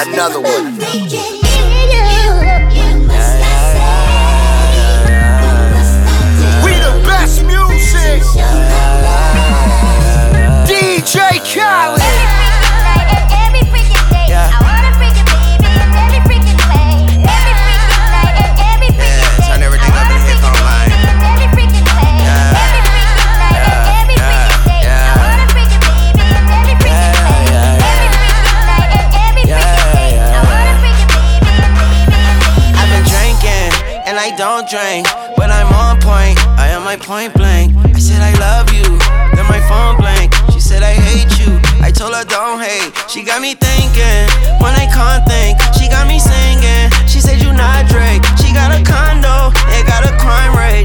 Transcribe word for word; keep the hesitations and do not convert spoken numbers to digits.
another one. We the best music. D J Khaled. Every freaking day, I wanna freaking baby every freaking way. Every freaking night, every freaking day. Turn everything up in the headphone line. Every freaking way, every freaking night, every freaking day. I wanna freaking baby every freaking way. Every freaking night, every freaking day. I wanna freaking baby, baby. I've been drinking and I don't drink, but I'm on point. I am my point blank. I said I love you, then my phone blank. She said I hate you. I told her don't hate. She got me thinking when I can't think. She got me singing. She said you not Drake. She got a condo, it got a crime rate.